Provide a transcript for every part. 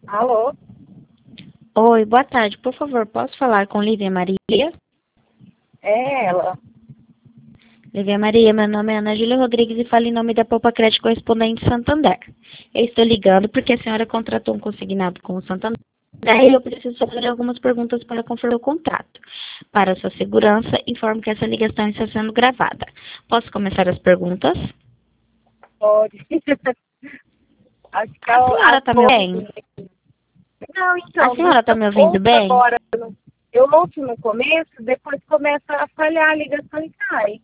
Alô? Oi, boa tarde. Por favor, posso falar com Lívia Maria? É ela. Lívia Maria, meu nome é Ana Júlia Rodrigues e falo em nome da Poupa Crédito Correspondente Santander. Eu estou ligando porque a senhora contratou um consignado com o Santander e eu preciso fazer algumas perguntas para confirmar o contrato. Para sua segurança, informo que essa ligação está sendo gravada. Posso começar as perguntas? Pode. Acho que A senhora está me ouvindo bem? Não, A então, senhora está me ouvindo ouço bem? agora. Eu ouço no começo, depois começa a falhar a ligação e cai.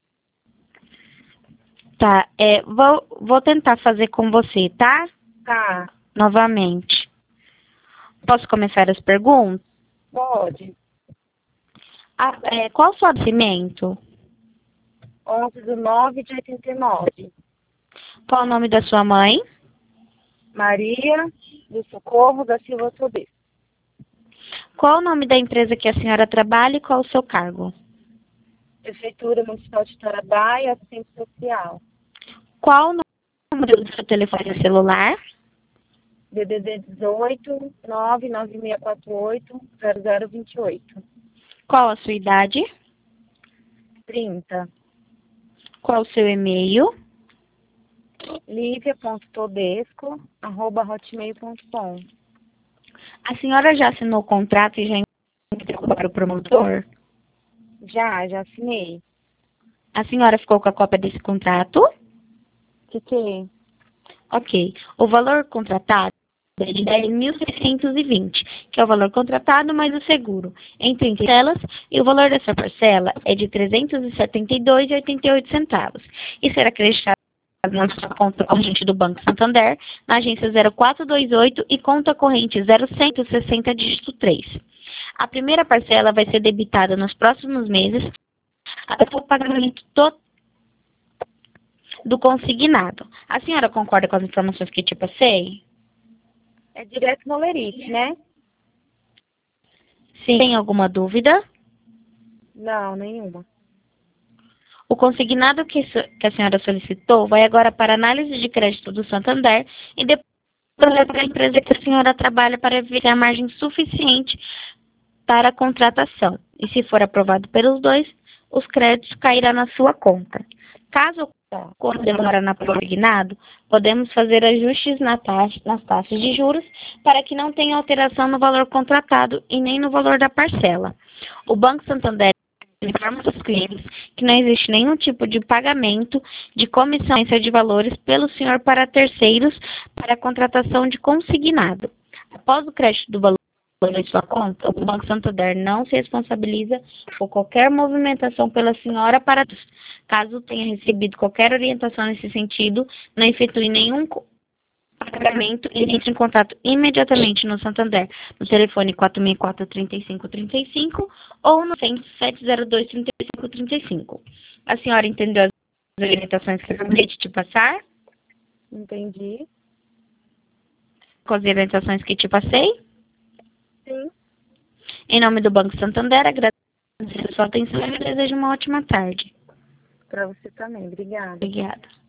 Tá, vou tentar fazer com você, tá? Tá, Novamente. Posso começar as perguntas? pode. Qual o seu nascimento? 11/9/89. Qual o nome da sua mãe? Maria do Socorro da Silva Tobes. Qual o nome da empresa que a senhora trabalha e qual o seu cargo? Prefeitura Municipal de Tarabá e Assistente Social. Qual o número do seu telefone celular? DDD 18 99648 0028. Qual a sua idade? 30. Qual o seu e-mail? livia.todesco@hotmail.com. A senhora já assinou o contrato e já entregou para o promotor? Já assinei. A senhora ficou com a cópia desse contrato? Fiquei. Ok. O valor contratado é de 10.620, que é o valor contratado mais o seguro, entre parcelas, e o valor dessa parcela é de R$ 372,88 e será acreditado na sua conta corrente do Banco Santander, na agência 0428 e conta corrente 0160 dígito 3. A primeira parcela vai ser debitada nos próximos meses até o pagamento total do consignado. A senhora concorda com as informações que te passei? É direto no Lerite, né? Sim. Tem alguma dúvida? Não, nenhuma. O consignado que a senhora solicitou vai agora para análise de crédito do Santander e depois para a empresa que a senhora trabalha para ver se há margem suficiente para a contratação. E se for aprovado pelos dois, os créditos cairão na sua conta. Caso ocorra demora na consignado, podemos fazer ajustes nas taxas de juros para que não tenha alteração no valor contratado e nem no valor da parcela. O Banco Santander informa aos clientes que não existe nenhum tipo de pagamento de comissão de valores pelo senhor para terceiros para a contratação de consignado. Após o crédito do valor em sua conta, o Banco Santander não se responsabiliza por qualquer movimentação pela senhora para caso tenha recebido qualquer orientação nesse sentido, não efetue nenhum pagamento e entre em contato imediatamente no Santander, no telefone 464-3535 ou no 702-3535. A senhora entendeu as orientações que eu acabei de te passar? Entendi. Com as orientações que te passei? Sim. Em nome do Banco Santander, agradeço a sua atenção e desejo uma ótima tarde. Para você também. Obrigada. Obrigada.